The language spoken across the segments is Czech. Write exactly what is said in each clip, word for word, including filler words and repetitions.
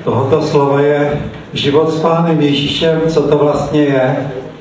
tohoto slova je život s Pánem Ježíšem, co to vlastně je.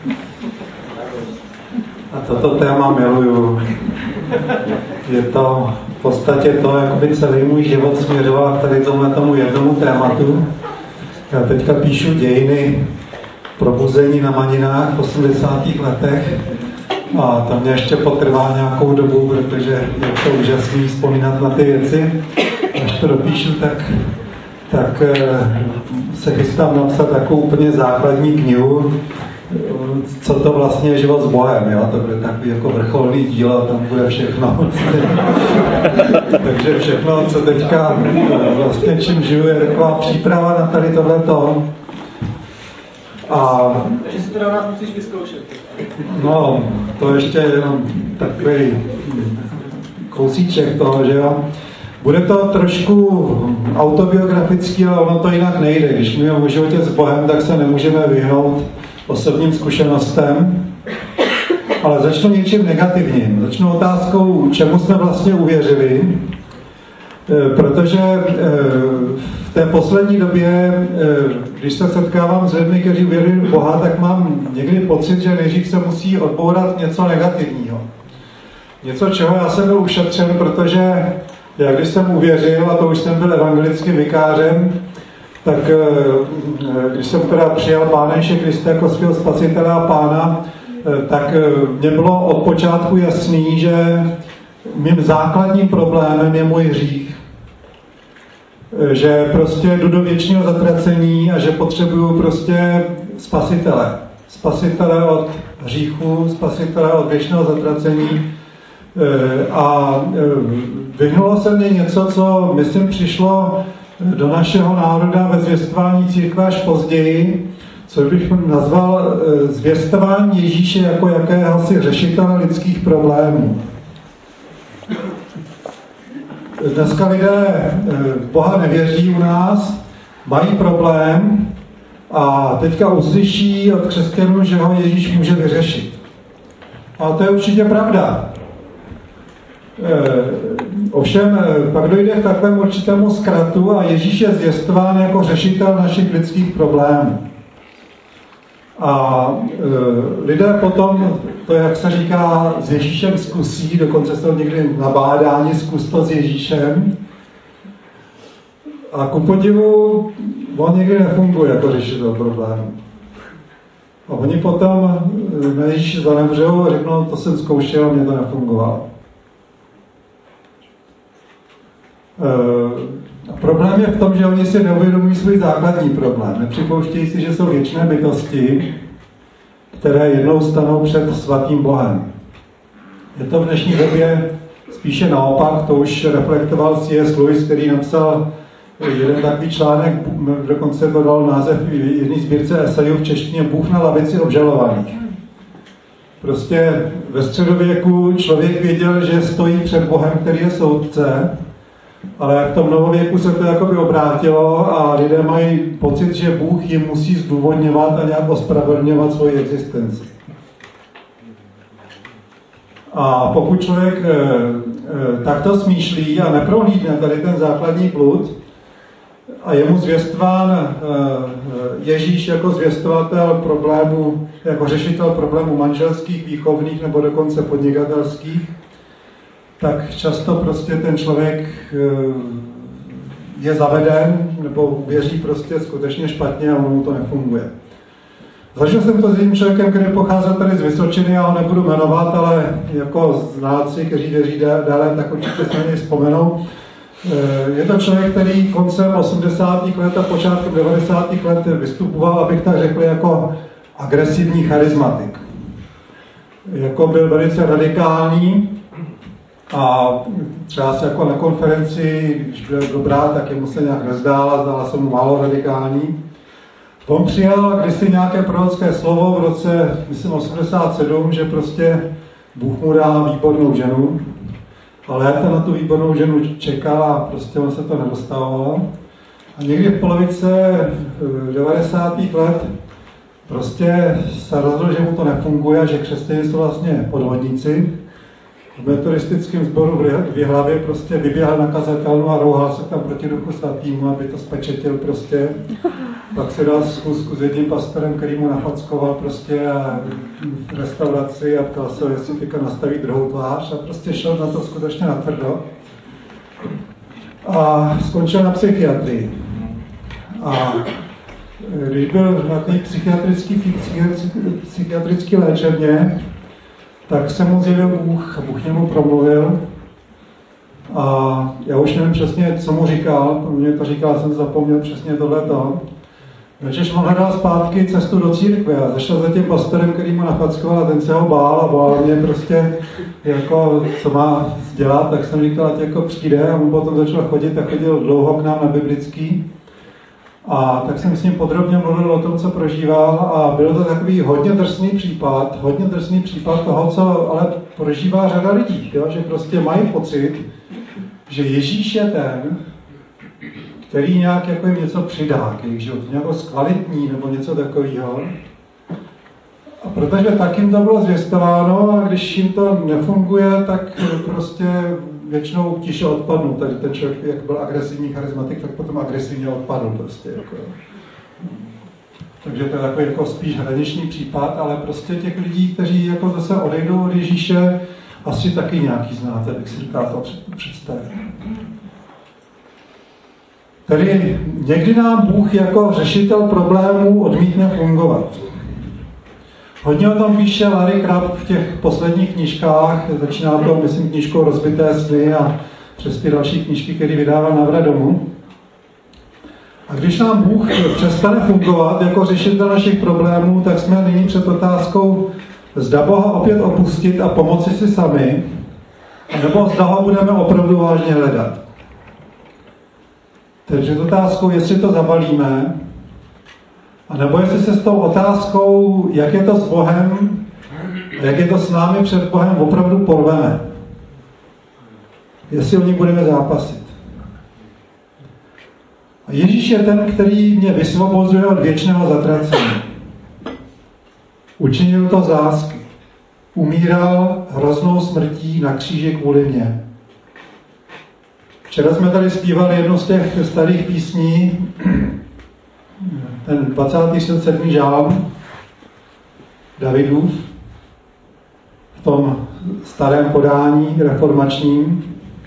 A toto téma miluju. Je to v podstatě to, jak by celý můj život směřoval tady tomhle tomu jednomu tématu. Já teďka píšu dějiny probuzení na Maninách v osmdesátých letech a to mě ještě potrvá nějakou dobu, protože je to úžasný vzpomínat na ty věci. Až to dopíšu, tak, tak se chystám napsat takovou úplně základní knihu, co to vlastně je život s Bohem, jo? To bude takový jako vrcholný dílo, tam bude všechno. Takže všechno, co teďka vlastně čím žiju, je taková příprava na tady tohleto. A... Takže si to na nás musíš vyzkoušet. No, to ještě jenom takový kousíček toho, že jo. Bude to trošku autobiografický, ale ono to jinak nejde. Když mluvíme o životě s Bohem, tak se nemůžeme vyhnout osobním zkušenostem, ale začnu něčím negativním. Začnu otázkou, čemu jsme vlastně uvěřili, protože v té poslední době, když se setkávám s lidmi, kteří uvěřují v Boha, tak mám někdy pocit, že nejdřív se musí odbourat něco negativního. Něco, čeho já jsem byl ušetřen, protože já když jsem uvěřil, a to už jsem byl evangelickým vikářem, tak když jsem teda přijal Pána Ježíše Krista jako svého spasitele a Pána, tak mě bylo od počátku jasný, že mým základním problémem je můj hřích. Že prostě jdu do věčného zatracení a že potřebuju prostě spasitele. Spasitele od hříchu, spasitele od věčného zatracení. A vyhnulo se mně něco, co myslím přišlo do našeho národa ve zvěstování církve až později, co bych nazval zvěstování Ježíše jako jakéhosi řešitele lidských problémů. Dneska lidé v Boha nevěří u nás, mají problém a teďka uslyší od křesťanů, že ho Ježíš může vyřešit. A to je určitě pravda. Ovšem, pak dojde k takovému určitému zkratu a Ježíš je zvěstován jako řešitel našich lidských problémů. A e, lidé potom, to jak se říká, s Ježíšem zkusí, dokonce se to někdy nabádání, zkus to s Ježíšem. A ku podivu, on někdy nefunguje jako řešitel problémů. A oni potom na Ježíši zanevřou a řeknou, to jsem zkoušel a mě to nefungovalo. E, problém je v tom, že oni si neuvědomují svůj základní problém. Nepřipouštějí si, že jsou věčné bytosti, které jednou stanou před svatým Bohem. Je to v dnešní době spíše naopak, to už reflektoval C S Lewis, který napsal jeden takový článek, dokonce to dal název jedné sbírce esejů v češtině Bůh na lavici obžalovaných. Prostě ve středověku člověk věděl, že stojí před Bohem, který je soudce, ale v tom novověku se to jakoby obrátilo a lidé mají pocit, že Bůh jim musí zdůvodňovat a nějak ospravedlňovat svoji existenci. A pokud člověk e, e, takto smýšlí a neprohlídne tady ten základní blud a je mu zvěstován e, Ježíš jako zvěstovatel problémů, jako řešitel problémů manželských, výchovných nebo dokonce podnikatelských, tak často prostě ten člověk je zaveden nebo věří prostě skutečně špatně a ono mu to nefunguje. Zažil jsem to s jedním člověkem, který pocházel tady z Vysočiny, já ho nebudu jmenovat, ale jako znalci, kteří věří dále, tak určitě se na něj vzpomenou. Je to člověk, který koncem osmdesátých let a počátkem devadesátých let vystupoval, abych tak řekl, jako agresivní charismatik. Jako byl velice radikální, a třeba se jako na konferenci, když byl dobrá, tak jemu se nějak nezdála, zdála se mu málo radikální. On přijal kdysi nějaké prorocké slovo v roce, myslím, osmdesát sedm, že prostě Bůh mu dá výbornou ženu. Ale léta na tu výbornou ženu čekal a prostě on se to nedostávalo. A někdy v polovice devadesátých let prostě se rozhodl, že mu to nefunguje, že křesťané jsou vlastně podvodníci. v metodistickém sboru v Jihlavě prostě vyběhal na kazatelnu a rouhal se tam proti Duchu Svatýmu, aby to spečetil prostě. Pak se dal schůzku s jedním pastorem, který mu nafackoval prostě a v restauraci a ptal se, jestli teďka nastaví druhou tvář a prostě šel na to skutečně natvrdo. A skončil na psychiatrii. A když byl na té psychiatrické psychiatrické léčebně, tak se mu zjevil Bůh a Bůh němu promluvil. A já už nevím přesně, co mu říkal, mě to říkal, jsem zapomněl přesně tohleto. Takže on hledal zpátky cestu do církve a zašel za tím pastorem, který mu nafackoval a ten se ho bál a bál mě prostě, jako, co má dělat, tak jsem říkal, ať jako přijde a on potom začal chodit a chodil dlouho k nám na biblický. A tak jsem s ním podrobně mluvil o tom, co prožíval a byl to takový hodně drsný případ, hodně drsný případ toho, co ale prožívá řada lidí, jo? Že prostě mají pocit, že Ježíš je ten, který nějak jako jim něco přidá k jejich životu, nějakou zkvalitní nebo něco takového. A protože tak jim to bylo zvěstováno a když jim to nefunguje, tak prostě většinou tiše odpadnou. Tady ten člověk, jak byl agresivní charismatik, tak potom agresivně odpadl prostě. Jako. Takže to je takový jako spíš hraniční případ, ale prostě těch lidí, kteří jako zase odejdou od Ježíše, asi taky nějaký znáte, bych si říkal to představit. Tedy někdy nám Bůh jako řešitel problémů odmítne fungovat. Hodně o tom píše Larry Crabb v těch posledních knížkách, začíná to, myslím, knížkou Rozbité sny a přes ty další knížky, které vydává Návrat domů. A když nám Bůh přestane fungovat jako řešitel našich problémů, tak jsme nyní před otázkou, zda Boha opět opustit a pomoci si sami, nebo zda ho budeme opravdu vážně hledat. Takže otázkou, jestli to zabalíme, a nebo jestli se s tou otázkou, jak je to s Bohem, a jak je to s námi před Bohem, opravdu porveme. Jestli o ní budeme zápasit. A Ježíš je ten, který mě vysvobozuje od věčného zatracení. Učinil to z lásky. Umíral hroznou smrtí na kříži kvůli mně. Včera jsme tady zpívali jednu z těch starých písní, ten dvacátý sedmý žálm Davidův, v tom starém podání reformačním.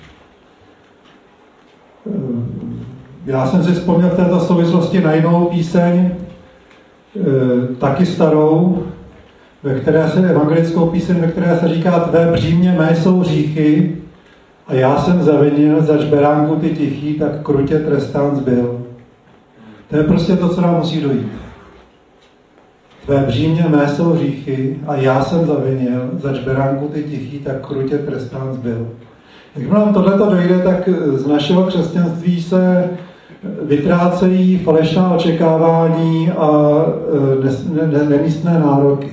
Já jsem si vzpomněl v této souvislosti na jinou píseň, taky starou, ve které se, evangelickou píseň, ve které se říká: tvé břímě mé jsou hříchy a já jsem zavinil, zač beránku ty tichý, tak krutě trestán zbyl. To je prostě to, co nám musí dojít. Tvé břímě mé jsou hříchy a já jsem zavinil, zač beránku ty tichý, tak krutě trestán zbyl. Jakmile nám tohleto dojde, tak z našeho křesťanství se vytrácejí falešná očekávání a nemístné nároky.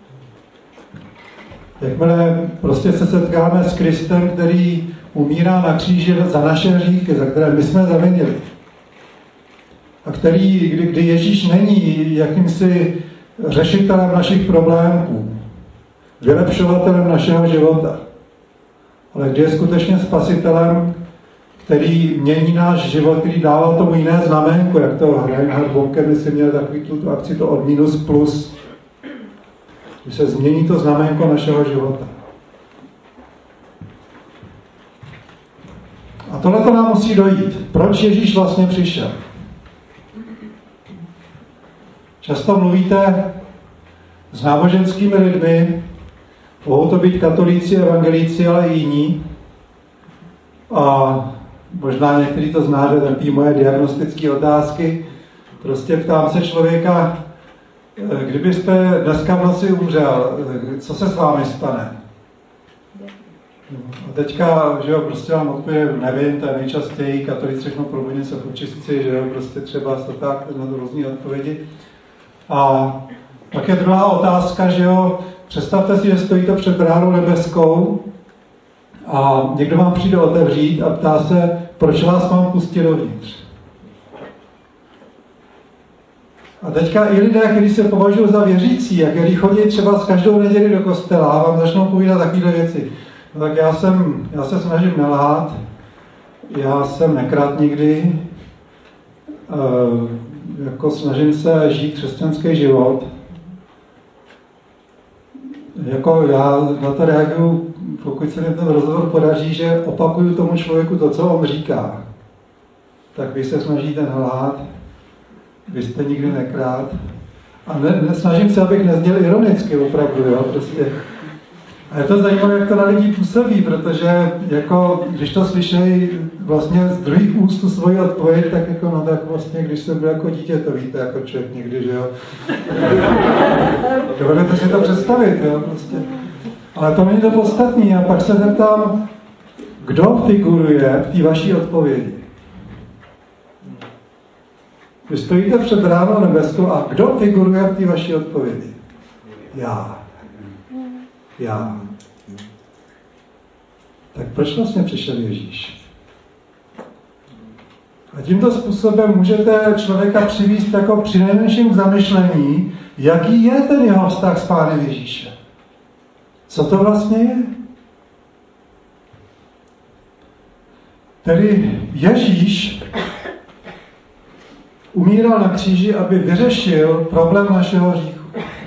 Jakmile prostě se setkáme s Kristem, který umírá na kříži za naše hříchy, za které my jsme zavinili, a který, kdy, kdy Ježíš není jakýmsi řešitelem našich problémů, vylepšovatelem našeho života, ale kdy je skutečně spasitelem, který mění náš život, který dává tomu jiné znamenko, jak to Reinhard Bonke, myslím, měl takový tu akci, to od minus plus, kdy se změní to znamenko našeho života. A tohle to nám musí dojít. Proč Ježíš vlastně přišel? Často mluvíte s náboženskými lidmi, mohou to být katolíci, evangelíci, ale i jiní. A možná někteří to znáte, takový moje diagnostické otázky. Prostě ptám se člověka, kdybyste dneska v noci umřel, co se s vámi stane? A teďka, že jo, prostě vám odpovědět, nevím, to je nejčastěji, katolíci řeknou, probudím se v očistci, že jo, prostě třeba to tak, na to různý odpovědi. A pak je druhá otázka, že jo, představte si, že stojíte před bránou nebeskou a někdo vám přijde otevřít a ptá se, proč vás mám pustit dovnitř. A teďka i lidé, kteří se považují za věřící a kteří chodí třeba s každou neděli do kostela a vám začnou povídat takové věci. No tak já jsem, já se snažím nelhát, já jsem nekradl nikdy, e, jako snažím se žít křesťanský život. Jako já na to reaguju, pokud se mi ten rozhovor podaří, že opakuju tomu člověku to, co on říká. Tak vy se snažíte nelhát, vy jste nikdy nekrát. A ne, ne, snažím se, abych nezněl ironicky opravdu, jo, prostě. A je to zajímavé, jak to na lidi působí, protože jako, když to slyšejí vlastně z druhých úst tu svoji odpověď, tak jako, no tak vlastně, když jsem byl jako dítě, to víte, jako člověk někdy, že jo. Dovedete si to představit, jo, prostě. Ale to není to podstatné. A pak se zeptám, kdo figuruje v té vaší odpovědi. Vy stojíte před bránou nebeskou a kdo figuruje v té vaší odpovědi? Já. Já. Tak proč vlastně přišel Ježíš? A tímto způsobem můžete člověka přivést jako přinejmenším k zamyšlení, jaký je ten jeho vztah s Pánem Ježíšem. Co to vlastně je? Tedy Ježíš umíral na kříži, aby vyřešil problém našeho hříchu.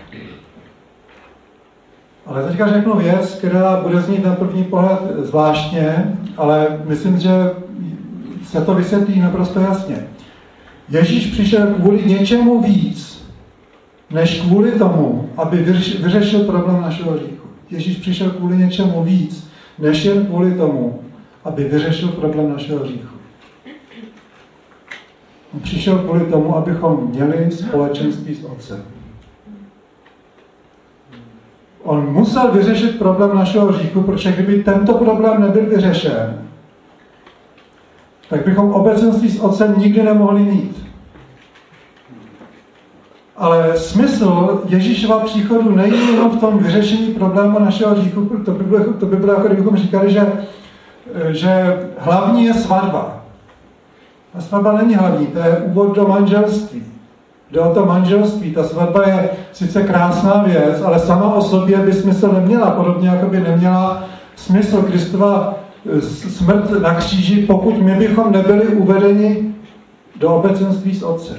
Ale teďka řeknu věc, která bude znít na první pohled zvláštně, ale myslím, že se to vysvětlí naprosto jasně. Ježíš přišel kvůli něčemu víc, než kvůli tomu, aby vyřešil problém našeho hříchu. Ježíš přišel kvůli něčemu víc, než jen kvůli tomu, aby vyřešil problém našeho hříchu. On přišel kvůli tomu, abychom měli společenství s Otcem. On musel vyřešit problém našeho hříchu, protože kdyby tento problém nebyl vyřešen, tak bychom obecenství s Otcem nikdy nemohli mít. Ale smysl Ježíšova příchodu není jenom v tom vyřešení problému našeho hříchu. To by bylo, to by bylo jako kdybychom říkali, že, že hlavní je svatba. A svatba není hlavní, to je úvod do manželství. Jde o to manželství. Ta svatba je sice krásná věc, ale sama o sobě by smysl neměla. Podobně jako by neměla smysl Kristova smrt na kříži, pokud my bychom nebyli uvedeni do obecenství s Otcem.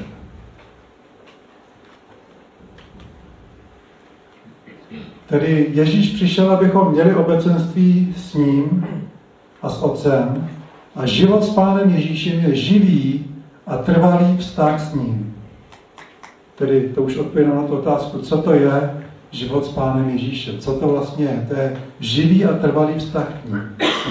Tedy Ježíš přišel, abychom měli obecenství s ním a s Otcem. A život s Pánem Ježíšem je živý a trvalý vztah s ním. Tedy to už odpovědám na tu otázku, co to je život s Pánem Ježíšem. Co to vlastně je? To je živý a trvalý vztah s ním.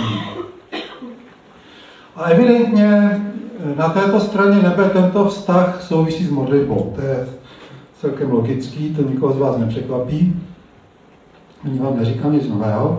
A evidentně na této straně nebe tento vztah souvisí s modlitbou. To je celkem logický, to nikoho z vás nepřekvapí. Ani vám neříkám nic nového.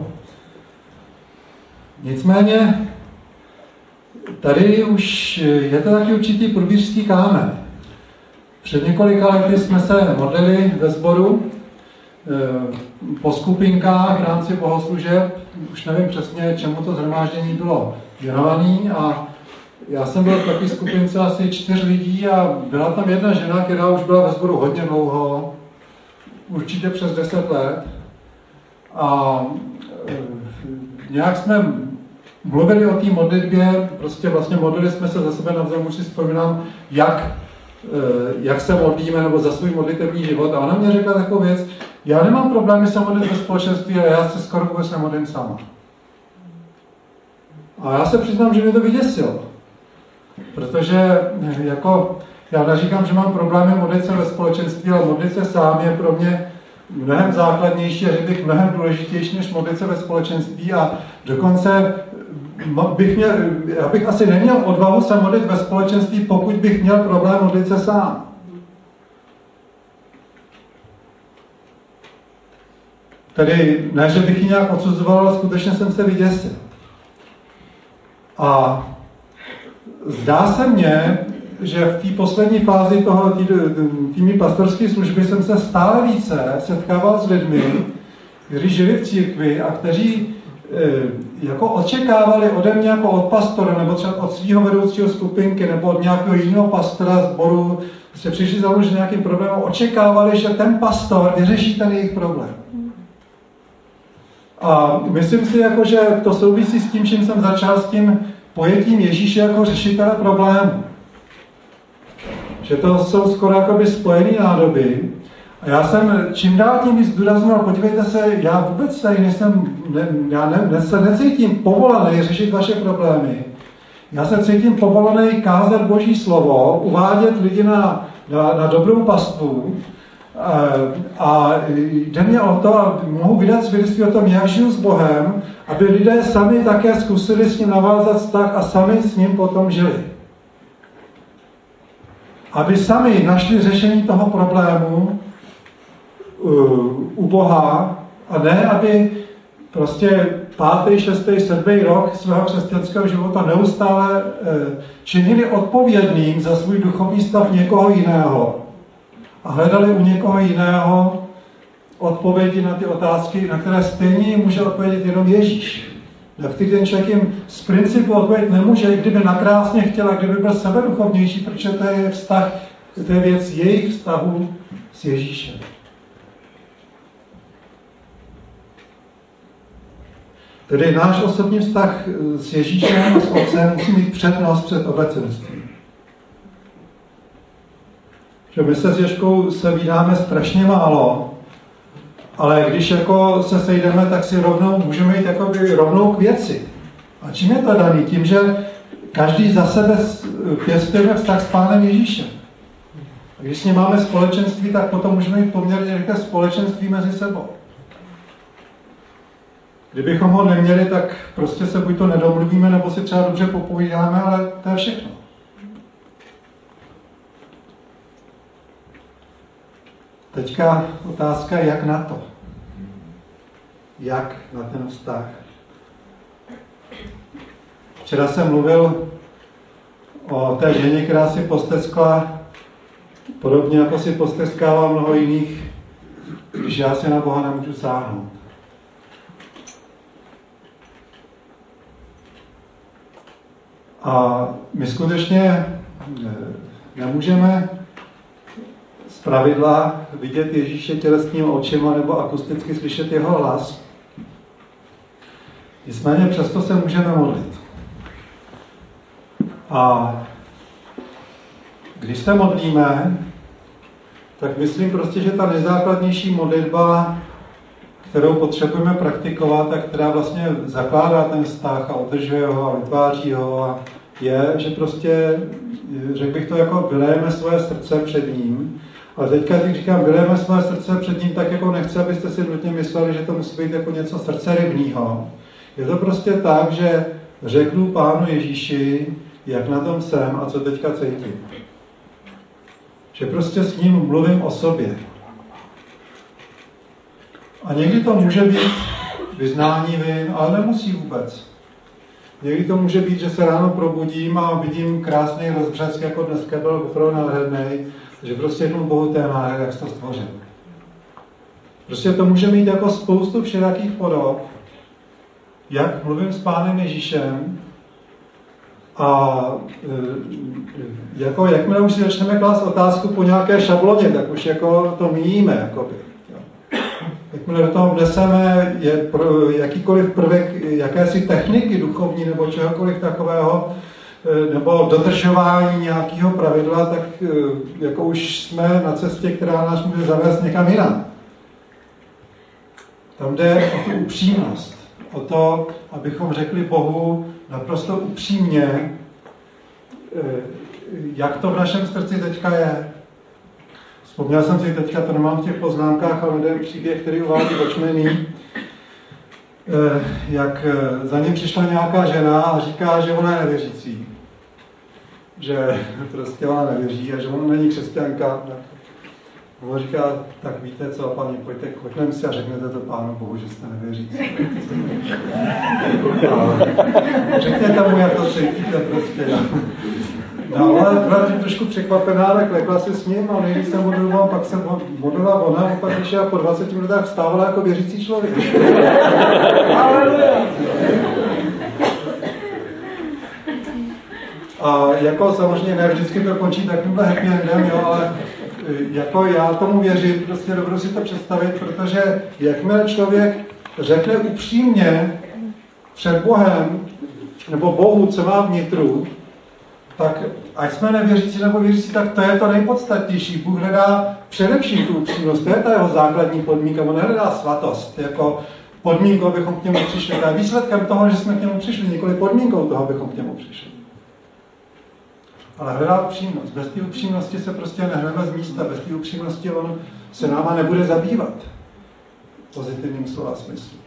Nicméně tady už je to taky určitý průběžský kámen. Před několika lety jsme se modlili ve sboru po skupinkách v rámci bohoslužeb. Už nevím přesně, čemu to shromáždění bylo věnované. A já jsem byl v takové skupince asi čtyř lidí a byla tam jedna žena, která už byla ve sboru hodně dlouho, určitě přes deset let. A nějak jsme mluvili o té modlitbě, prostě vlastně modlili jsme se za sebe navzájem, už si vzpomínám, jak, jak se modlíme, nebo za svůj modlitevní život. A ona mě řekla takovou věc, já nemám problémy se modlit ve společenství, ale já se skoro vůbec nemodlím sama. A já se přiznám, že mě to vyděsilo. Protože jako, já neříkám, že mám problémy modlit se ve společenství, ale modlit se sám je pro mě mnohem základnější a řekl bych mnohem důležitější, než modlit se ve společenství. A dokonce bych měl, já bych asi neměl odvahu se modlit ve společenství, pokud bych měl problém modlit se sám. Tedy ne, že bych ji nějak odsuzoval, ale skutečně jsem se vyděsil. A zdá se mně, že v té poslední fázi toho týmy pastorské služby jsem se stále více setkával s lidmi, kteří žili v církvi a kteří e, jako očekávali ode mě jako od pastora, nebo třeba od svého vedoucího skupinky, nebo od nějakého jiného pastora sboru, se přišli za mnou nějakým problémem, očekávali, že ten pastor vyřeší ten jejich problém. A myslím si, jako, že to souvisí s tím, čím jsem začal, s tím pojetím Ježíše jako řešitele problému. Že to jsou skoro jakoby spojené nádoby. A já jsem čím dál tím víc zdůrazňoval, podívejte se, já vůbec tady nejsem, ne, já ne, ne, se necítím povolaný řešit vaše problémy. Já se cítím povolaný kázat Boží slovo, uvádět lidi na, na, na dobrou pastvu. A, a jde mě o to, a mohu vydat svědectví o tom, jak žiju s Bohem, aby lidé sami také zkusili s ním navázat vztah a sami s ním potom žili. Aby sami našli řešení toho problému u Boha a ne, aby prostě pátý, šestý, sedmý rok svého křesťanského života neustále činili odpovědným za svůj duchovní stav někoho jiného a hledali u někoho jiného odpovědi na ty otázky, na které stejně může odpovědět jenom Ježíš. Na který ten člověk jim z principu odpovědět nemůže, i kdyby nakrásně chtěl, a kdyby byl sebeduchovnější, protože to je vztah, to je věc jejich vztahu s Ježíšem. Tedy náš osobní vztah s Ježíšem a s Otcem musí mít přednost před obecenstvím. Že my se s Ježkou se vídáme strašně málo, ale když jako se sejdeme, tak si rovnou můžeme jít jakoby rovnou k věci. A čím je to daný? Tím, že každý za sebe pěstujeme vztah s Pánem Ježíšem. A když s ním máme společenství, tak potom můžeme mít poměrně rychlé společenství mezi sebou. Kdybychom ho neměli, tak prostě se buď to nedomluvíme, nebo si třeba dobře popovídáme, ale to je všechno. Teďka otázka, jak na to? Jak na ten vztah? Včera jsem mluvil o té ženě, která si posteskla, podobně jako si posteskává mnoho jiných, když já si na Boha nemůžu sáhnout. A my skutečně nemůžeme zpravidla vidět Ježíše tělesnými očima nebo akusticky slyšet jeho hlas. Nicméně přesto se můžeme modlit. A když se modlíme, tak myslím prostě, že ta nejzákladnější modlitba, kterou potřebujeme praktikovat a která vlastně zakládá ten vztah a udržuje ho a vytváří ho, a je, že prostě, řekl bych to, jako vylejeme svoje srdce před ním. Ale teďka, když říkám, vylejeme svoje srdce před ním, tak jako nechci, abyste si nutně mysleli, že to musí být jako něco srdce rybného. Je to prostě tak, že řeknu Pánu Ježíši, jak na tom jsem a co teďka cítím. Že prostě s ním mluvím o sobě. A někdy to může být vyznání vin, ale nemusí vůbec. Někdy to může být, že se ráno probudím a vidím krásný rozbřesk, jako dneska byl opravdu nádherný, že prostě jednou Bohu téma, jak jsi to stvořil. Prostě to může mít jako spoustu všelijakých podob, jak mluvím s Pánem Ježíšem a jako jakmile už si začneme klást otázku po nějaké šabloně, tak už jako to míjíme. Jakoby. Jakmile do toho vneseme je pro jakýkoliv prvek jakési techniky duchovní nebo čehokoliv takového, nebo dodržování nějakého pravidla, tak jako už jsme na cestě, která nás může zavést někam jinam. Tam jde o tu upřímnost, o to, abychom řekli Bohu naprosto upřímně, jak to v našem srdci teďka je. Vzpomněl jsem si teďka, to nemám v těch poznámkách, ale jeden příběh, který uvádí Watchmeny, jak za ním přišla nějaká žena a říká, že ona je nevěřící. Že prostě ona nevěří a že ona není křesťanka. On říká, tak víte co, paní, pojďte, pojďme si a řeknete to Pánu Bohu, že jste nevěřící. Řekněte mu, jak to cítíte prostě. No, ale byla tím trošku překvapená, tak lekla si s ním a nejvíc jsem modlila, pak jsem modlila ona a pak když já po dvaceti minutách vstávala jako věřící člověk. A jako samozřejmě ne vždycky to končí takovýmhle happy endem, jo, ale jako já tomu věřím, prostě dobře si to představit, protože jakmile člověk řekne upřímně před Bohem, nebo Bohu, co má vnitru, tak ať jsme nevěřící nebo věřící, tak to je to nejpodstatnější. Bůh hledá především tu upřímnost, to je ta jeho základní podmínka, on nehledá svatost jako podmínku, abychom k němu přišli. To je výsledkem toho, že jsme k němu přišli, nikoli podmínkou toho, abychom k němu přišli. Ale hledá upřímnost. Bez té upřímnosti se prostě nehledá z místa, bez té upřímnosti on se náma nebude zabývat v pozitivním slova smyslu.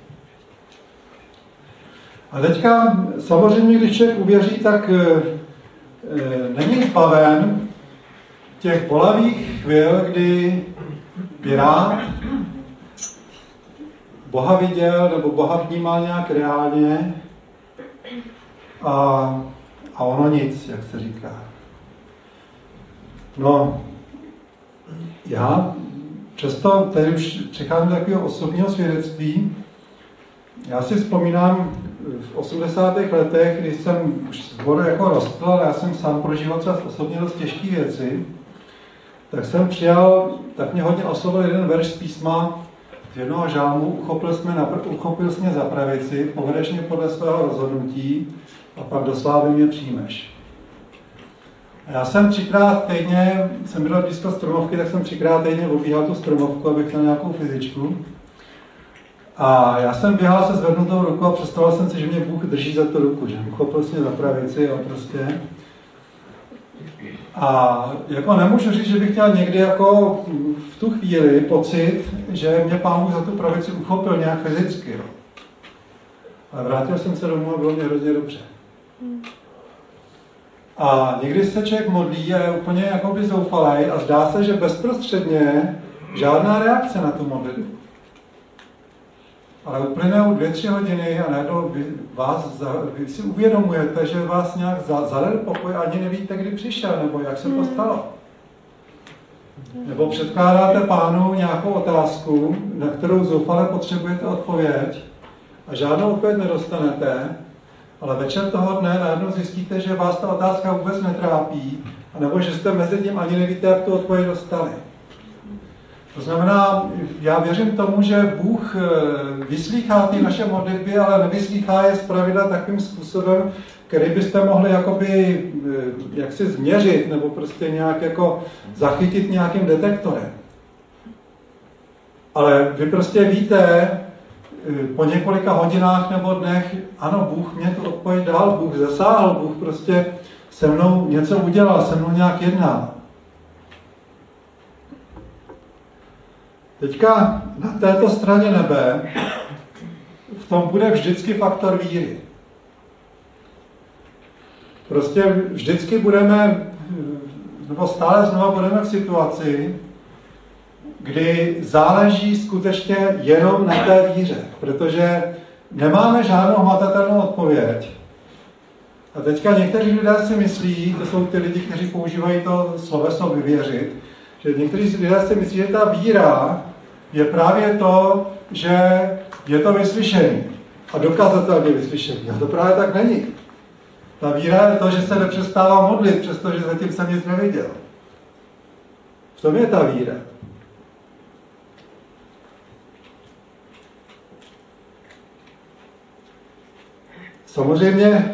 A teďka samozřejmě, když člověk uvěří, tak e, není zbaven těch bolavých chvil, kdy by rád Boha viděl nebo Boha vnímal nějak reálně a, a ono nic, jak se říká. No, já často tady už přecházím do takového osobního svědectví. Já si vzpomínám v osmdesátých letech, kdy jsem už zboru jako rostl, ale já jsem sám prožíval třeba osobně dost těžké věci, tak jsem přijal, tak mě hodně oslovil jeden verš z písma z jednoho žálmu, uchopil jsi mě, uchopil jsi mě za pravici, povedeš mě podle svého rozhodnutí a pak do slávy mě přijmeš. A já jsem třikrát týdně, jsem byl blízko stromovky, tak jsem třikrát týdně obíhal tu stromovku, abych měl nějakou fyzičku. A já jsem běhal se zvednutou rukou a představoval jsem si, že mě Bůh drží za tu ruku, že uchopil si mě za pravici a prostě. A jako nemůžu říct, že bych měl někdy jako v tu chvíli pocit, že mě Pán Bůh za tu pravici uchopil nějak fyzicky. Jo. Ale vrátil jsem se domů a bylo mě hrozně dobře. A někdy se člověk modlí a je úplně jakoby zoufalý a zdá se, že bezprostředně žádná reakce na tu modlitbu. Ale uplynou dvě, tři hodiny a najednou vy, vás, vy si uvědomujete, že vás nějak zadal pokoj a ani nevíte, kdy přišel, nebo jak se to stalo. Nebo předkládáte Pánu nějakou otázku, na kterou zoufale potřebujete odpověď a žádnou odpověď nedostanete, ale večer toho dne najednou zjistíte, že vás ta otázka vůbec netrápí, anebo že jste mezi tím ani nevíte, jak tu odpověď dostali. To znamená, já věřím tomu, že Bůh vyslýchá ty naše modlitby, ale nevyslýchá je zpravidla takovým způsobem, který byste mohli jakoby, jak si změřit, nebo prostě nějak jako zachytit nějakým detektorem. Ale vy prostě víte, po několika hodinách nebo dnech, ano, Bůh mě tu odpověď dal, Bůh zasáhl, Bůh prostě se mnou něco udělal, se mnou nějak jednal. Teďka na této straně nebe v tom bude vždycky faktor víry. Prostě vždycky budeme, nebo stále znova budeme v situaci, kdy záleží skutečně jenom na té víře, protože nemáme žádnou hmatatelnou odpověď. A teďka někteří lidé si myslí, to jsou ty lidi, kteří používají to sloveso vyvěřit, že někteří lidé si myslí, že ta víra je právě to, že je to vyslyšení a dokazatelně vyslyšení. A to právě tak není. Ta víra je to, že se nepřestává modlit, přestože zatím jsem nic neviděl. V tom je ta víra. Samozřejmě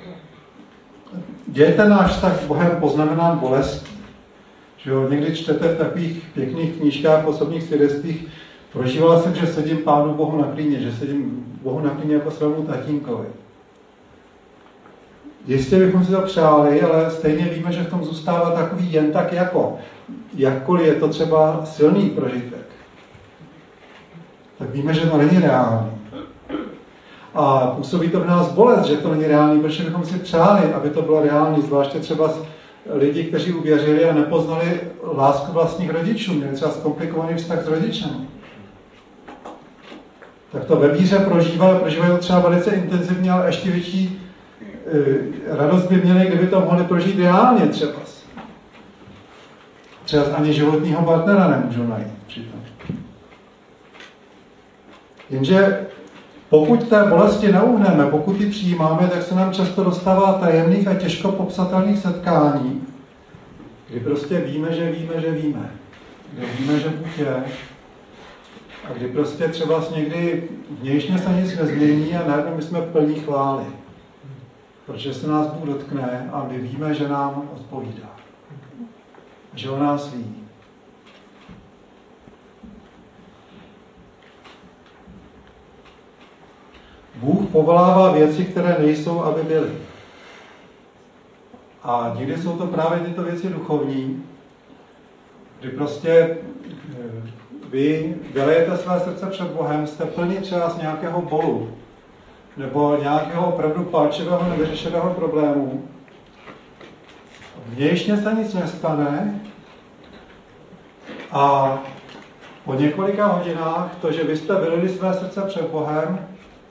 je ten náš vztah s Bohem poznamenán bolestí. Že jo, někdy čtete v takových pěkných knížkách, osobních svědectvích, prožívala jsem, že sedím Pánu Bohu na klíně, že sedím Bohu na klíně jako svému tatínkovi. Jistě bychom si to přáli, ale stejně víme, že v tom zůstává takový jen tak jako. Jakkoliv je to třeba silný prožitek, tak víme, že to není reálný. A působí to v nás bolest, že to není reálný, protože bychom si přáli, aby to bylo reálný, zvláště třeba lidi, kteří uvěřili a nepoznali lásku vlastních rodičů, měli třeba zkomplikovaný vztah s rodičem. Tak to ve víře prožívají, prožívají to třeba velice intenzivně, ale ještě větší e, radost by měli, kdyby to mohli prožít reálně třeba. Třeba ani životního partnera nemůžou najít přitom. Jenže pokud té bolesti neuhneme, pokud ji přijímáme, tak se nám často dostává tajemných a těžko popsatelných setkání, kdy prostě víme, že víme, že víme. Kdy víme, že Bůh je. A kdy prostě třeba někdy vnějšně se nic nezmění a najednou my jsme plní chvály. Protože se nás Bůh dotkne a my víme, že nám odpovídá. Že o nás ví. Bůh povolává věci, které nejsou, aby byly. A někdy jsou to právě tyto věci duchovní, kdy prostě vy vylejete své srdce před Bohem, jste plní třeba z nějakého bolu, nebo nějakého opravdu palčivého nevyřešeného problému. Vnějšně se nic nestane a po několika hodinách to, že vy jste vylili své srdce před Bohem,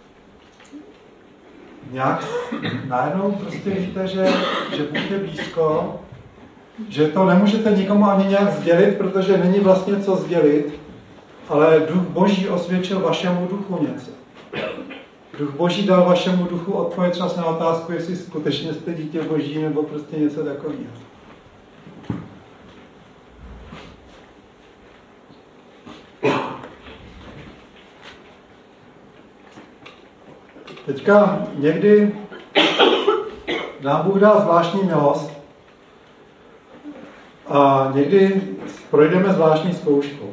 nějak najednou prostě víte, že, že Bůh je blízko, že to nemůžete nikomu ani nějak sdělit, protože není vlastně co sdělit, ale Duch Boží osvědčil vašemu duchu něco. Duch Boží dal vašemu duchu odpověď třeba na otázku, jestli skutečně jste dítě Boží, nebo prostě něco takového. Teďka někdy nám Bůh dá zvláštní milost a někdy projdeme zvláštní zkouškou.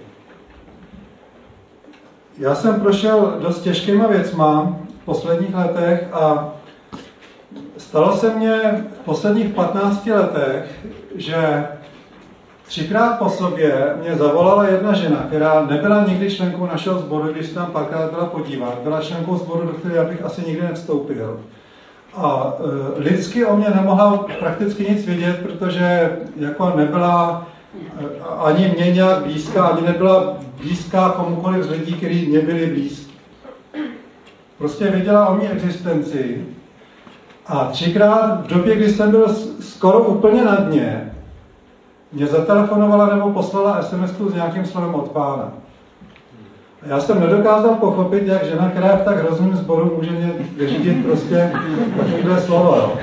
Já jsem prošel dost těžkýma věcma v posledních letech a stalo se mně v posledních patnácti letech, že třikrát po sobě mě zavolala jedna žena, která nebyla nikdy členkou našeho sboru, když se tam párkrát byla podívat. Byla členkou sboru, do které já bych asi nikdy nevstoupil. A e, lidsky o mě nemohla prakticky nic vědět, protože jako nebyla e, ani mě nějak blízká, ani nebyla blízká komukoliv z lidí, kteří mě byli blízký. Prostě věděla o mé existenci. A třikrát v době, kdy jsem byl skoro úplně na dně, mě zatelefonovala nebo poslala es em esku s nějakým slovem od Pána. A já jsem nedokázal pochopit, jak žena, která je v tak hrozném sboru, může mě vyřídit prostě takovýhle slovo. Jo.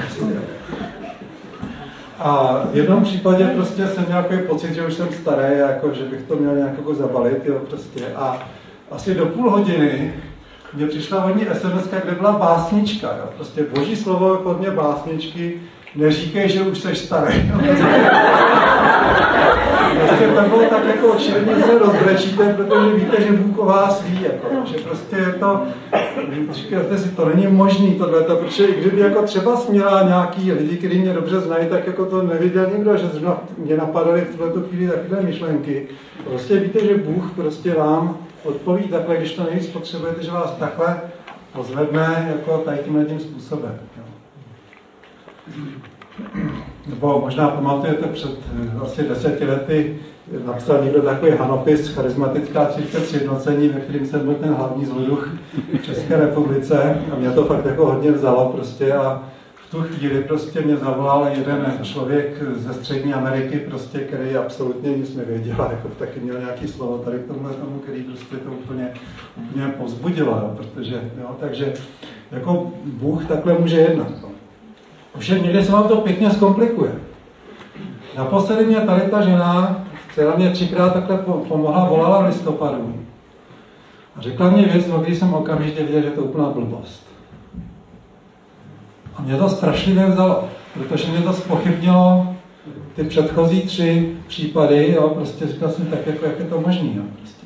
A v jednom případě prostě jsem měl takový pocit, že už jsem starý, jako, že bych to měl nějak jako zabalit. Jo, prostě. A asi do půl hodiny mě přišla od ní es em eska, kde byla básnička. Jo. Prostě Boží slovo pod mě básničky. Neříkej, že už jsi starý. Prostě to bylo tak jako očividně se rozbrečíte, protože víte, že Bůh o vás ví. Jako, že prostě je to, říkáte si, to není možný tohleto, protože i kdyby jako třeba směla nějaký lidi, kteří mě dobře znají, tak jako to neviděl nikdo, že zrovna mě napadaly v tuto chvíli takové myšlenky. Prostě víte, že Bůh prostě vám odpoví takhle, když to nejvíc potřebujete, že vás takhle pozvedne jako tady tímhle tím způsobem. Jo. Nebo možná pamatujete, před asi deseti lety napsal někdo takový hanopis Charismatická církev sjednocení, ve kterým jsem byl ten hlavní zloduch v České republice a mě to fakt jako hodně vzalo prostě a v tu chvíli prostě mě zavolal jeden člověk ze Střední Ameriky, prostě, který absolutně nic nevěděl, jako taky měl nějaký slovo tady k tomhle tomu, který prostě to úplně, úplně povzbudilo, protože, jo, takže jako Bůh takhle může jednat. Ovšem někdy se vám to pěkně zkomplikuje. Naposledy mě tady ta žena, která mě třikrát takhle pomohla, volala v listopadu. A řekla mě věc, o když jsem okamžitě viděl, že to je úplná blbost. A mě to strašlivě vzalo, protože mě to zpochybnilo ty předchozí tři případy, jo, prostě říkal jsem tak, jako, jak je to možný, jo, prostě.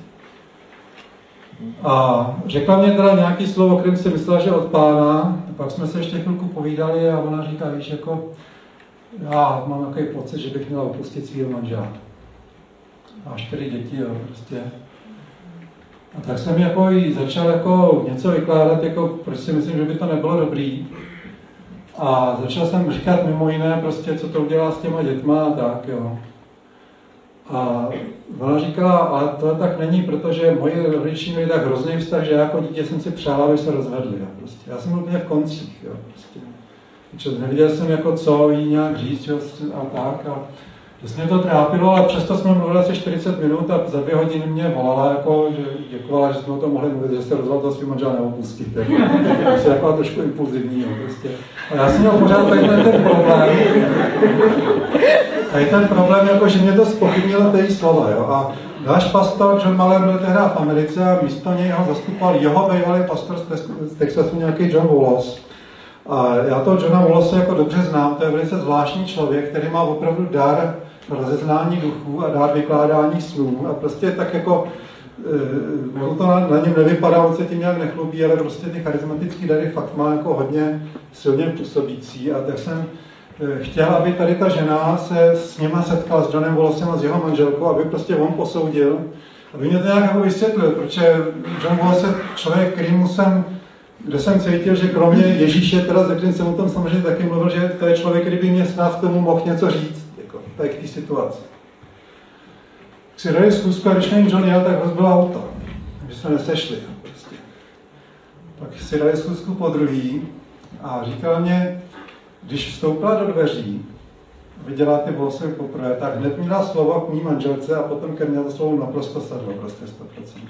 A řekla mě teda nějaký slovo, kterým si myslela, že od Pána, pak jsme se ještě chvilku povídali a ona říká, víš, jako já mám takový pocit, že bych měla opustit svýho manžela. Má čtyři děti, jo, prostě. A tak jsem jako jí začal jako něco vykládat, jako proč si myslím, že by to nebylo dobrý. A začal jsem říkat mimo jiné, prostě, co to udělá s těma dětma a tak, jo. A ona říkala, ale to tak není, protože moji rodiči měli tak hrozný vztah, že jako dítě jsem si přála, aby se rozvedli. Jo, prostě. Já jsem byl úplně v koncích. Jo, prostě. Takže neviděl jsem, jako co jí nějak říct jo, a tak. A dost mě to trápilo, ale přesto jsme mluvili asi čtyřicet minut a za dvě hodiny mě volala, jako, že děkovala, že jsme o tom mohli mluvit, že se rozhodl svým manžela neopustit. To je jako trošku impulzivní. Jo, prostě. A já jsem měl pořád tady ten, ten problém. Tady ten problém, jako, že mě to zpochybnilo ty slova. Jo, a Náš pastor John Maller byl tehdy v Americe a místo něj ho zastupoval jeho bývalý pastor z Texasu, nějaký John Wallace. A já toho Johna Wallace jako dobře znám, to je velice zvláštní člověk, který má opravdu dar rozeznání duchů a dar vykládání snů a prostě tak jako e, to na, na něm nevypadá, on se tím nějak nechlubí, ale prostě ty charismatické dary fakt má jako hodně silně působící a tak jsem e, chtěl, aby tady ta žena se s nima setkala, s Johnem Wallacem a s jeho manželkou, aby prostě on posoudil, aby mě to nějak jako vysvětlil, protože John Wallace je člověk, kterýmu jsem kde jsem cítil, že kromě Ježíše, teda ze kterým jsem o tom samozřejmě taky mluvil, že to je člověk, který by mě snad k tomu mohl něco říct, jako tady k té situaci. Když si dali zkusku a když na John jel, tak rozbil auto, takže jsme nesešli. Prostě. Pak si dali zkusku po druhý a říkal mě, když vstoupila do dveří, viděla ty vlasy poprvé, tak hned mi dala slovo k mý manželce a potom ke mně to slovo naprosto sadlo, prostě sto procent.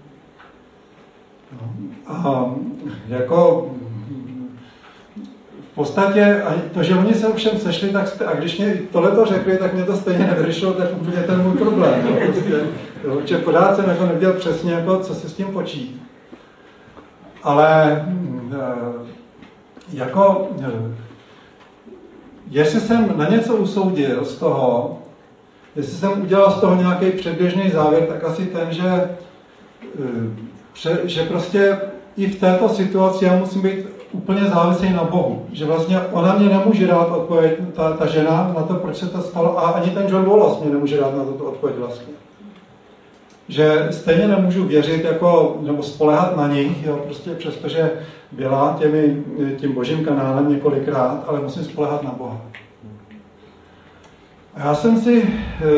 A jako v podstatě, to, že oni se všem sešli, tak jste, a když mě tohleto řekli, tak mě to stejně nevyřešilo, tak úplně ten můj problém. No, prostě, jo, že pořád jsem jako nevěděl přesně, jako, co si s tím počít. Ale jako, jestli jsem na něco usoudil z toho, jestli jsem udělal z toho nějaký předběžný závěr, tak asi ten, že že prostě i v této situaci já musím být úplně závislý na Bohu. Že vlastně ona mě nemůže dát odpověď, ta, ta žena, na to, proč se to stalo, a ani ten John Wallace mě nemůže dát na to odpověď vlastně. Že stejně nemůžu věřit, jako, nebo spoléhat na nich, jo, prostě přestože byla těmi, tím božím kanálem několikrát, ale musím spoléhat na Boha. A já jsem si,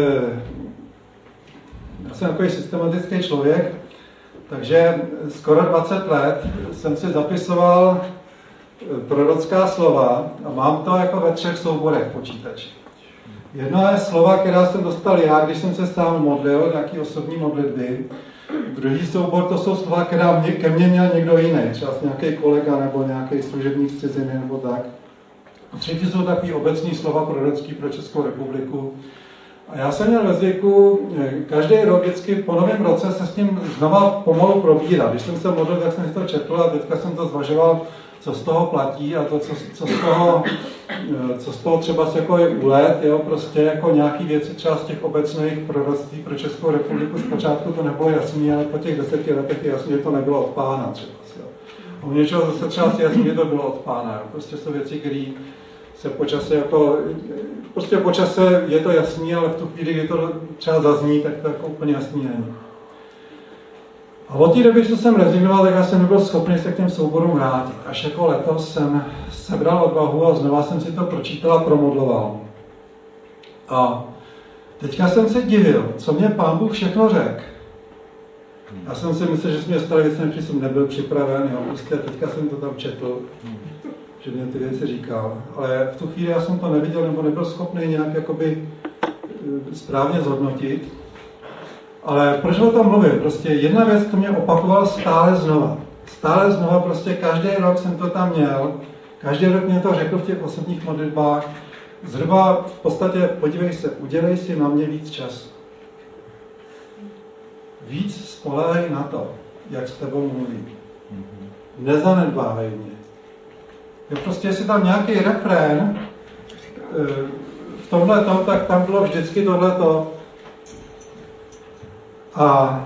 já jsem takový systematický člověk, takže skoro dvacet let jsem si zapisoval prorocká slova a mám to jako ve třech souborech počítači. Jedno je slova, která jsem dostal já, když jsem se sám modlil, nějaký osobní modlitby. Druhý soubor to jsou slova, která mě, ke mně měl někdo jiný, třeba nějaký kolega nebo nějaký služebník z ciziny nebo tak. A třetí jsou takový obecní slova prorocký pro Českou republiku. A já jsem měl ve zvyku každý rok, vždycky po novém roce se s tím znova pomalu probírat. Když jsem se modlil, tak jsem si to četl a teďka jsem to zvažoval, co z toho platí a to, co, co, z, toho, co z toho třeba jako je úlet, jo, prostě jako nějaký věci třeba z těch obecných proroctví pro Českou republiku. Zpočátku to nebylo jasný, ale po těch deseti letech je jasný, že to nebylo od Pána třeba. Jo. U něčeho zase třeba si jasný, že to bylo od Pána. Jo. Prostě jsou věci, které se po čase jako, prostě po čase je to jasný, ale v tu chvíli, kdy to třeba zazní, tak to jako úplně jasný není. A od té doby, co jsem rezignoval, tak já jsem nebyl schopný se k těm souborům vrátit. Až jako letos jsem sebral odvahu a znova jsem si to pročítal a promodloval. A teďka jsem se divil, co mě Pán Bůh všechno řekl. Já jsem si myslel, že jsem mě stali věci, než jsem nebyl připraven, jo, prostě teďka jsem to tam četl, že mě ty věci říkal. Ale v tu chvíli já jsem to neviděl, nebo nebyl schopný nějak jakoby správně zhodnotit. Ale proč o tom mluvím? Prostě jedna věc, to mě opakoval stále znova. Stále znova, prostě každý rok jsem to tam měl. Každý rok mě to řekl v těch osobních modlitbách. Zhruba v podstatě, podívej se, udělej si na mě víc času. Víc spoléhej na to, jak s tebou mluví. Nezanedbávej mě. Je prostě, jestli tam nějaký refrén v tomhletom, tak tam bylo vždycky tohleto. A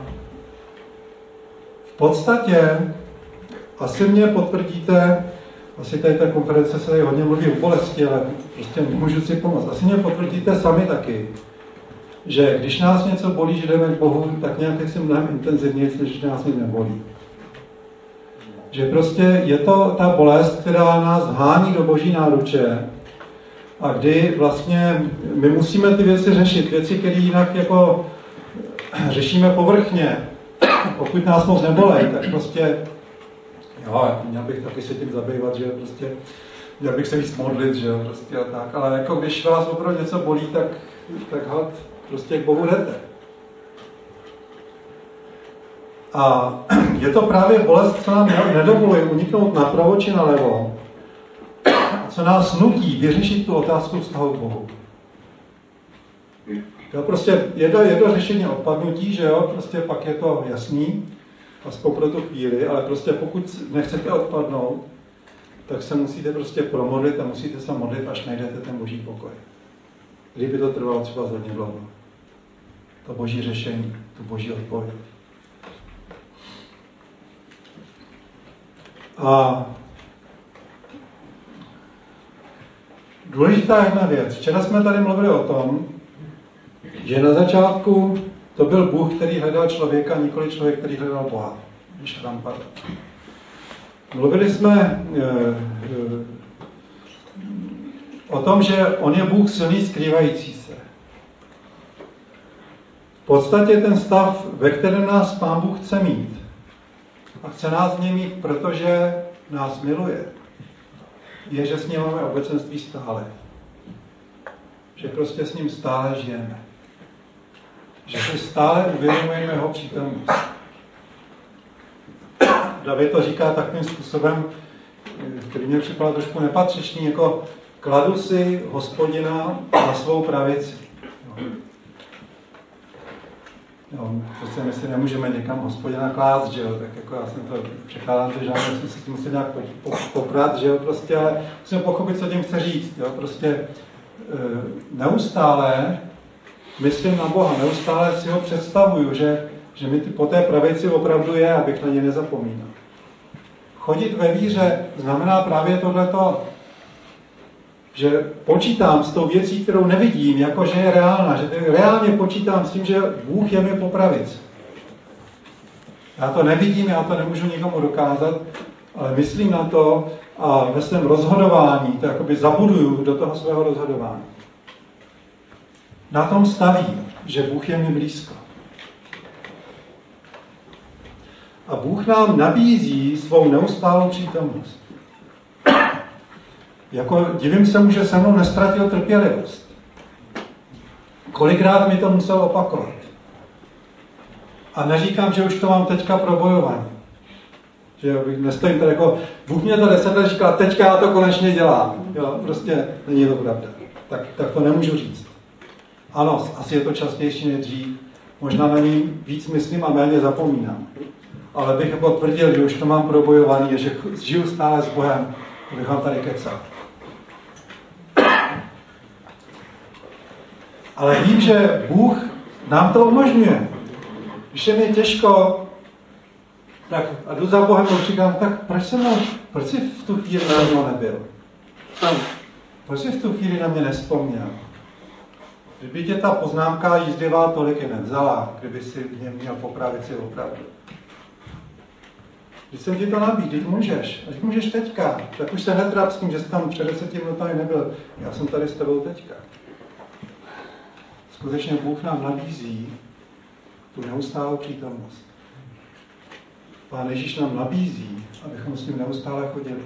v podstatě asi mě potvrdíte, asi tady ta konference se tady hodně mluví o bolesti, ale prostě nemůžu si pomoct. Asi mě potvrdíte sami taky, že když nás něco bolí, že jdeme k Bohu, tak nějak si mnohem intenzivněji, než když nás nic nebolí. Že prostě je to ta bolest, která nás hání do Boží náruče a kdy vlastně my musíme ty věci řešit, věci, které jinak jako řešíme povrchně. Pokud nás moc nebolej, tak prostě jo, měl bych taky se tím zabývat, že prostě měl bych se víc modlit, že jo, prostě a tak. Ale jako když vás opravdu něco bolí, tak, tak had, prostě k Bohu jdete. A je to právě bolest, co nám nedovoluje uniknout napravo či nalevo, co nás nutí vyřešit tu otázku vztahu k Bohu. Jo, prostě jedno, jedno řešení odpadnutí, že jo, prostě pak je to jasný, aspoň pro tu chvíli, ale prostě pokud nechcete odpadnout, tak se musíte prostě promodlit a musíte se modlit, až najdete ten boží pokoj. Kdyby to trvalo třeba hodně dlouho. To boží řešení, tu boží odpověď. A důležitá jedna věc. Včera jsme tady mluvili o tom, že na začátku to byl Bůh, který hledal člověka, nikoli člověk, který hledal Boha. Když tam padl. Mluvili jsme e, e, o tom, že on je Bůh silný, skrývající se. V podstatě ten stav, ve kterém nás Pán Bůh chce mít. A chce nás v něm mít, protože nás miluje. Je, že s ním máme obecenství stále. Že prostě s ním stále žijeme. Že si stále uvědomujeme jeho přítomnost. David to říká takovým způsobem, který mě připadá trošku nepatřičný, jako kladu si Hospodina na svou pravici. Jo, prostě my si nemůžeme někam Hospodina klást, že jo, tak jako já jsem to překládám, že žádný jsem si tím musel nějak poprat, že jo, prostě, ale musím pochopit, co tím chce říct, jo, prostě neustále myslím na Boha, neustále si ho představuju, že, že mi po té pravici opravdu je, abych na ně nezapomínal. Chodit ve víře znamená právě tohleto, že počítám s tou věcí, kterou nevidím, jako že je reálná, že reálně počítám s tím, že Bůh je mi po pravici. Já to nevidím, já to nemůžu nikomu dokázat, ale myslím na to a ve svém rozhodování to jakoby zabuduju do toho svého rozhodování. Na tom stavím, že Bůh je mi blízko. A Bůh nám nabízí svou neustálou přítomnost. Jako divím se mu, že se mnou nestratil trpělivost. Kolikrát mi to musel opakovat. A neříkám, že už to mám teďka probojované. Že nestojím tady jako, Bůh mě to deset let říkal, teďka já to konečně dělám. Jo, prostě není to pravda. Tak, tak to nemůžu říct. Ano, asi je to častější než dřív. Možná na ní víc myslím a méně zapomínám. Ale bych jako tvrdil, že už to mám probojovaný, že žiju stále s Bohem, abych vám tady kecal. Ale vím, že Bůh nám to umožňuje. Když je mi těžko, tak a jdu za Bohem a říkám, tak proč jsem mnou, proč jsi v tu chvíli na mnou nebyl? Proč jsi v tu chvíli na mě nevzpomněl? Kdyby tě ta poznámka jízdivá tolik je nevzala, kdyby si mě měl po pravici opravdu. Když jsem ti to nabídl, když můžeš, až můžeš teďka, tak už se netráp s tím, že jsi tam před deseti minutami nebyl. Já jsem tady s tebou teďka. Skutečně Bůh nám nabízí tu neustálou přítomnost. Pán Ježíš nám nabízí, abychom s ním neustále chodili.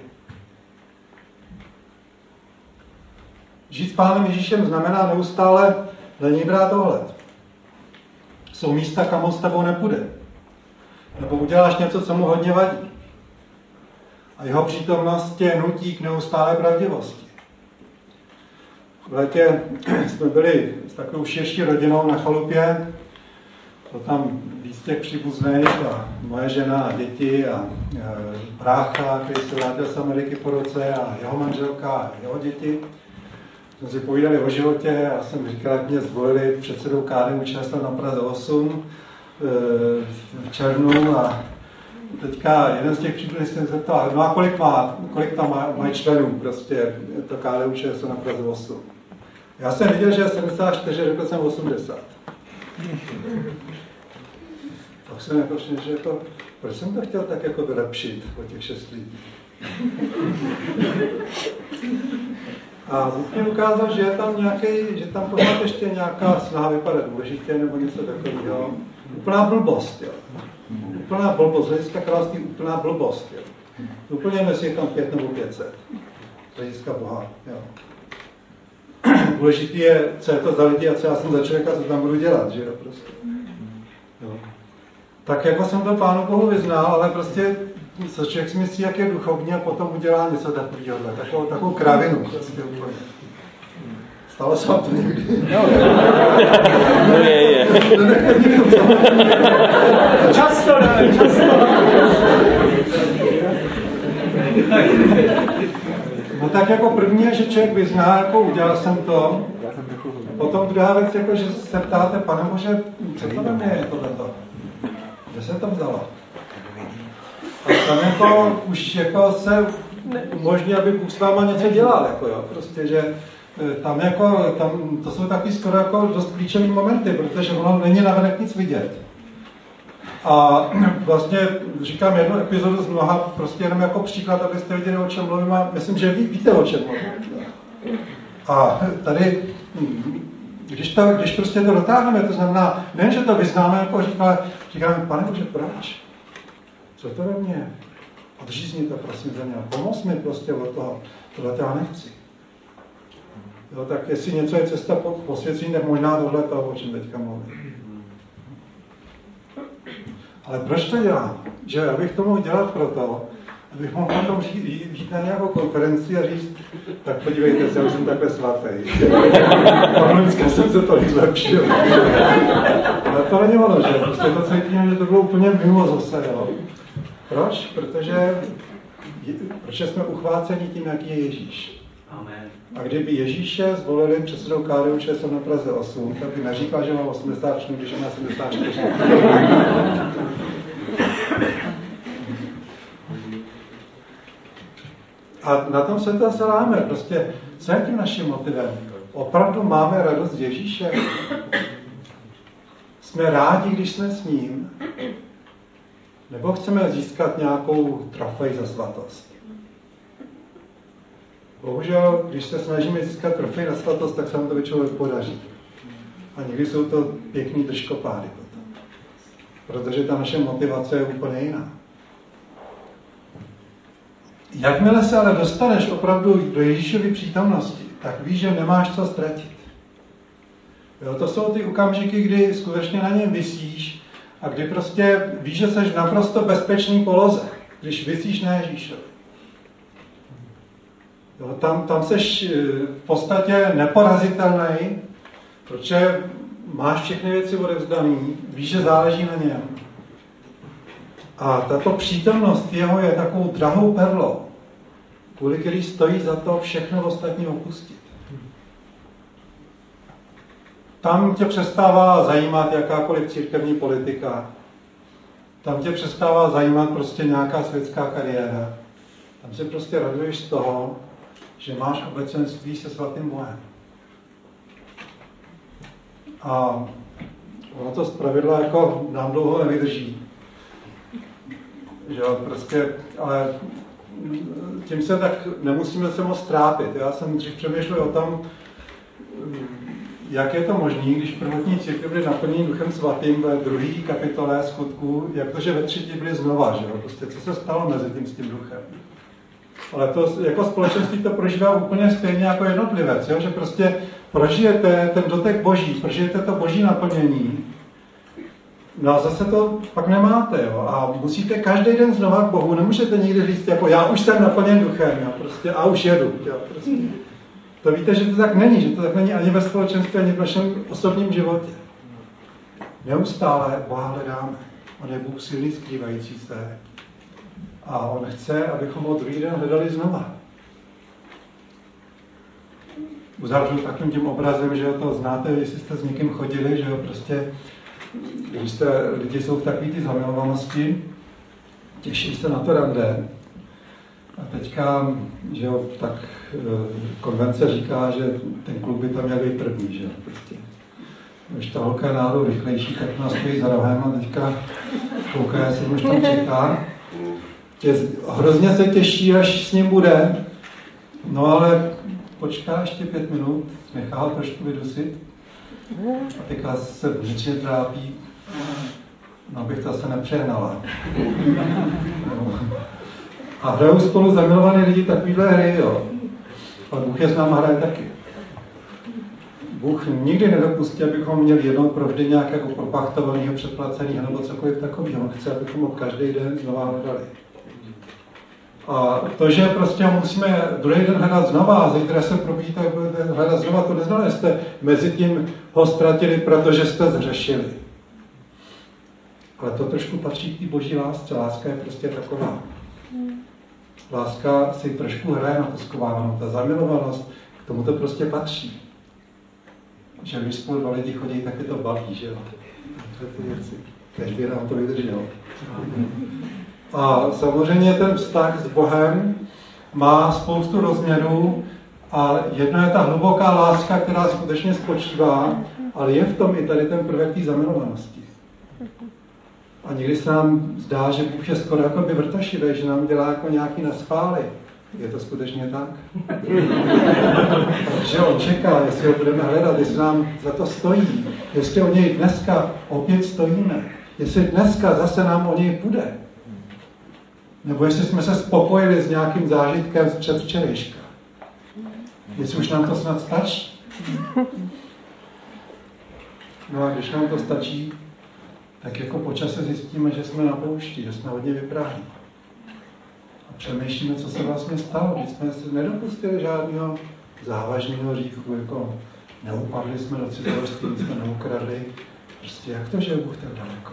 Žít s Pánem Ježíšem znamená neustále na něj brát ohled. Jsou místa, kam on s tebou nepůjde. Nebo uděláš něco, co mu hodně vadí. A jeho přítomnost tě nutí k neustálé pravdivosti. V létě jsme byli s takovou širší rodinou na chalupě. To tam víc těch příbuzných a moje žena a děti a brácha, který se vrátil z Ameriky po roce a jeho manželka a jeho děti. Jsme si povídali o životě, já jsem říkal, jak mě zvolili předsedou K D U Č S L na Praze osm v červnu a teďka jeden z těch příbuzných jsem se zeptal, no a kolik má, kolik tam má, mají členů prostě to K D U Č S L na Praze osm. Já jsem viděl, že je sedmdesát čtyři, řekl jsem osmdesát. Tak jsem jako šel, že to, proč jsem to chtěl tak jako vylepšit o těch šest lidí. A Bůh mě ukázal, že je tam nějaký, že tam pořád ještě nějaká snaha vypadat důležitě nebo něco takového. Úplná blbost, jo. Úplná blbost, hlediska království úplná blbost, jo. Úplně jestli je tam pět nebo pět set. Hlediska Boha, jo. Důležitý je, co je to za lidi a co já jsem za člověka, co tam budu dělat, že jo, prostě. Jo. Tak jako jsem to Pánu Bohu vyznal, ale prostě co člověk si myslí, jak je duchovní a potom udělá něco takového, takovou, takovou kravinu. Prostě úplně. Stalo se vám to někdy? No, no je, je. Často ne, často. No tak jako první je, že člověk vyzná, jako udělal jsem to. Potom druhá věc, jako, že se ptáte, Pane Bože, co to na mě je tohleto? Kde se to vzalo? A tam jako už jako se umožní, aby Bůh s váma něco dělal, jako jo, prostě, že tam jako, tam, to jsou taky skoro jako dost klíčové momenty, protože ono není navenek nic vidět. A vlastně říkám jednu epizodu z mnoha, prostě jenom jako příklad, abyste viděli, o čem mluvím, a myslím, že ví, víte, o čem mluvím. A tady, když, to, když prostě to dotáhneme, to znamená, nejen, že to vyznáme, jako říkáme, říkáme, Pane Bože, proč? Co to ve mně? Odřízni to, prosím, ze mě. Pomoz mi prostě od toho. Tohle já nechci. Jo, tak jestli něco je cesta po posvěcení, tak možná tohle to, o čem teďka mluvím. Ale proč to dělám? Že abych to mohl dělat proto, abych mohl potom jít na nějakou konferenci a říct, tak podívejte se, já jsem takhle svatý. A dneska jsem se tolik zlepšil. Ale to není ono, že? Prostě to cítím, že to bylo úplně mimo zase, jo. Proč? Protože, protože jsme uchváceni tím, jaký je Ježíš. Amen. A kdyby Ježíše zvolili předsedou K D U Č S M na Praze osm, tak by neříkal, že mám osmdesát čtyři, když má sedmdesát čtyři. A na tom se to zase láme. Prostě, co je tím naším motivem? Opravdu máme radost z Ježíše? Jsme rádi, když jsme s ním? Nebo chceme získat nějakou trofej za svatost? Bohužel, když se snažíme získat trofej za svatost, tak se nám to většinou podaří. A někdy jsou to pěkný držkopády potom. Protože ta naše motivace je úplně jiná. Jakmile se ale dostaneš opravdu do Ježíšovy přítomnosti, tak víš, že nemáš co ztratit. Jo, to jsou ty okamžiky, kdy skutečně na něm visíš a kdy prostě víš, že jsi v naprosto bezpečný poloze, když visíš na Ježíšovi. Jo, tam, tam jsi v podstatě neporazitelný, protože máš všechny věci odevzdaný, víš, že záleží na něm. A tato přítomnost jeho je takovou drahou perlou, kvůli který stojí za to všechno ostatní opustit. Tam tě přestává zajímat jakákoliv církevní politika. Tam tě přestává zajímat prostě nějaká světská kariéra. Tam se prostě raduješ z toho, že máš obecenství se svatým Bohem. A ono to zpravidla jako nám dlouho nevydrží. Že prostě, ale tím se tak nemusíme se moc trápit. Já jsem dřív přemýšlel o tom, jak je to možné, když prvotní církev byly naplněny Duchem Svatým ve druhé kapitole Skutků, jak to, že ve třetí byly znova, že jo? Prostě co se stalo mezi tím s tím duchem. Ale to jako společenství to prožívá úplně stejně jako jednotlivec, jo? Že prostě prožijete ten dotek Boží, prožijete to Boží naplnění, no a zase to pak nemáte, jo? A musíte každý den znova k Bohu, nemůžete nikdy říct, jako já už jsem naplněn duchem, jo? Prostě a už jedu, jo? Prostě. To víte, že to tak není, že to tak není ani ve společenství, ani v našem osobním životě. Neustále Boha hledáme. On je Bůh silný, skrývající se. A on chce, abychom ho druhý den hledali znova. Uzavřu takovým tím obrazem, že to znáte, jestli jste s někým chodili, že jo, prostě, když jste, lidi jsou v takové ty zamilovanosti, těší se na to rande. A teďka, že jo, tak konvence říká, že ten klub by tam měl být první, že jo, prostě. Když ta holka je náhodou rychlejší, tak nás stojí za rohem a teďka kouká, jestli už tam čeká. Tě, hrozně se těší, až s ním bude, no ale počká ještě pět minut, nechá ho trošku vydusit a teďka se vnitřně trápí, no abych to asi nepřehnala. No. A hrajou spolu zamilovaní lidi takovýhle hry, jo. Ale Bůh je s náma hraje taky. Bůh nikdy nedopustí, abychom měli jednou provždy nějak jako propachtovaného, předplaceného nebo cokoliv takového. On chce, abychom ho každý den znova hledali. A to, že prostě musíme druhý den hledat znova, a zítra se probudí, tak budete hledat znova, to neznamená, že jste mezi tím ho ztratili, protože jste zřešili. Ale to trošku patří k té boží lásce. Láska je prostě taková. Láska si trošku hraje na to skovávanou. Ta zamilovanost, k tomu to prostě patří. Že když spolu dva lidi chodí, tak je to baví, že jo? Kež by nám to vydržel. A samozřejmě ten vztah s Bohem má spoustu rozměrů a jedno je ta hluboká láska, která skutečně spočívá, ale je v tom i tady ten prvek té zamilovanosti. A někdy se nám zdá, že Bůh je skoro jako by vrtošivý, že nám dělá jako nějaký naschvály. Je to skutečně tak? Že on čeká, jestli ho budeme hledat, jestli nám za to stojí, jestli o něj dneska opět stojíme, jestli dneska zase nám o něj půjde. Nebo jestli jsme se spokojili s nějakým zážitkem z předvčerejška. Jestli už nám to snad stačí. No a když nám to stačí, tak jako po čase zjistíme, že jsme na poušti, že jsme hodně vypráví. A přemýšlíme, co se vlastně stalo. Když jsme se nedopustili žádného závažného hříchu, jako neupadli jsme do cizoložství, jsme neukradli. Prostě jak to, že je Bůh tak daleko?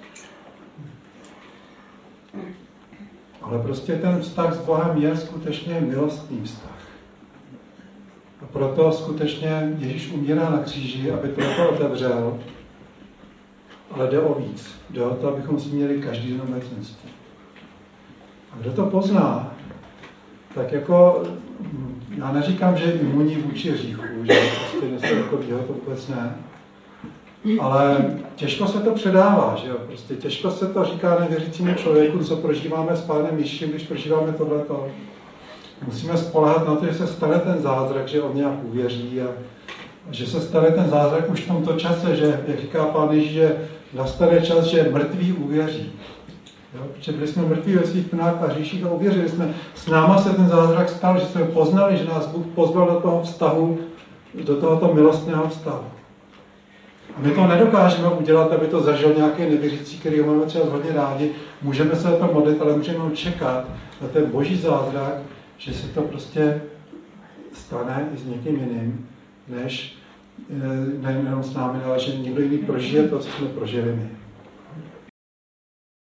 Ale prostě ten vztah s Bohem je skutečně milostný vztah. A proto skutečně Ježíš umírá na kříži, aby to otevřel. Ale jde o víc. Jde o to, abychom si měli každý den obecenství. A kdo to pozná, tak jako, já neříkám, že je imunní vůči hříchu, že prostě něco takového to vůbec ne. Ale těžko se to předává, že jo? Prostě těžko se to říká nevěřícímu člověku, co prožíváme s Pánem Ježíšem, když prožíváme tohleto. Musíme spoléhat na to, že se stane ten zázrak, že on nějak uvěří a že se stane ten zázrak už v tomto čase, že, jak říká Pán Ježíš, že nastane čas, že mrtví uvěří. Jo? Protože byli jsme mrtví ve svých vnách a hříších a uvěřili jsme. S náma se ten zázrak stal, že jsme poznali, že nás Bůh pozval do toho vztahu, do tohoto milostného vztahu. A my to nedokážeme udělat, aby to zažil nějaký nevěřící, který ho máme třeba hodně rádi. Můžeme se o to modlit, ale můžeme čekat na ten boží zázrak, že se to prostě stane i s někým jiným, než nejenom s námi, ale že někdo jiný prožije to, co jsme prožili my.